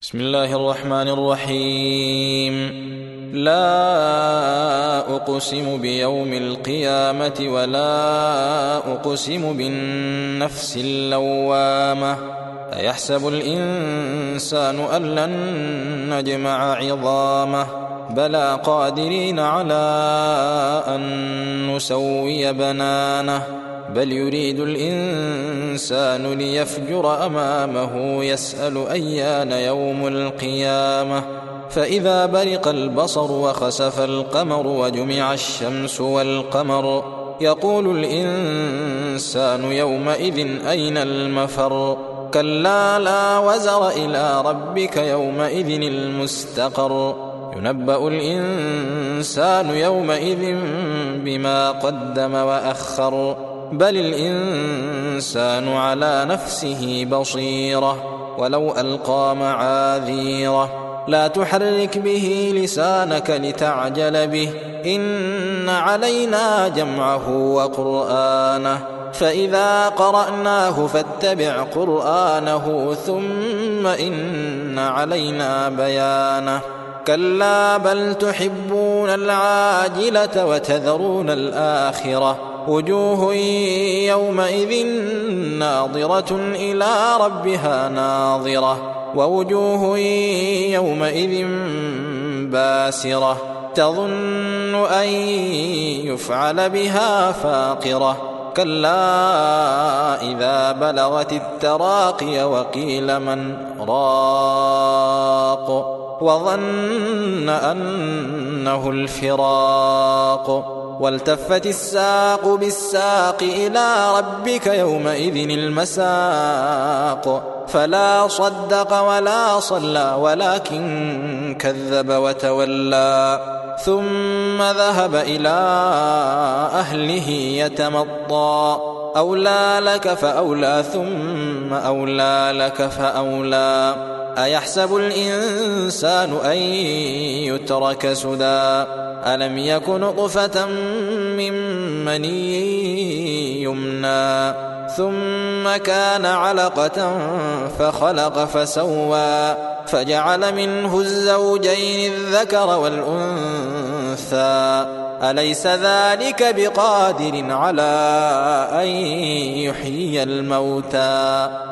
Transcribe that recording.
بسم الله الرحمن الرحيم. لا أقسم بيوم القيامة ولا أقسم بالنفس اللوامة. أيحسب الإنسان أن لن نجمع عظامه بلى قادرين على أن نسوي بنانه بل يريد الإنسان ليفجر أمامه يسأل أيان يوم القيامة. فإذا برق البصر وخسف القمر وجمع الشمس والقمر يقول الإنسان يومئذ أين المفر. كلا لا وزر إلى ربك يومئذ المستقر. ينبأ الإنسان يومئذ بما قدم وأخر بل الإنسان على نفسه بصيرة ولو ألقى معاذيره. لا تحرك به لسانك لتعجل به إن علينا جمعه وقرآنه فإذا قرأناه فاتبع قرآنه ثم إن علينا بيانه. كلا بل تحبون العاجلة وتذرون الآخرة وجوه يومئذ ناظرة إلى ربها ناظرة ووجوه يومئذ باسرة تظن أن يفعل بها فاقرة. كلا إذا بلغت التراقي وقيل من راق وظن أنه الفراق والتفت الساق بالساق إلى ربك يومئذ المساق. فلا صدق ولا صلى ولكن كذب وتولى ثم ذهب إلى أهله يتمطى. أولى لك فأولى ثم أولى لك فأولى. أيحسب الإنسان أن يترك سدى ألم يك نطفة من مني يمنى ثم كان علقة فخلق فسوى فجعل منه الزوجين الذكر والأنثى. أليس ذلك بقادر على أن يحيي الموتى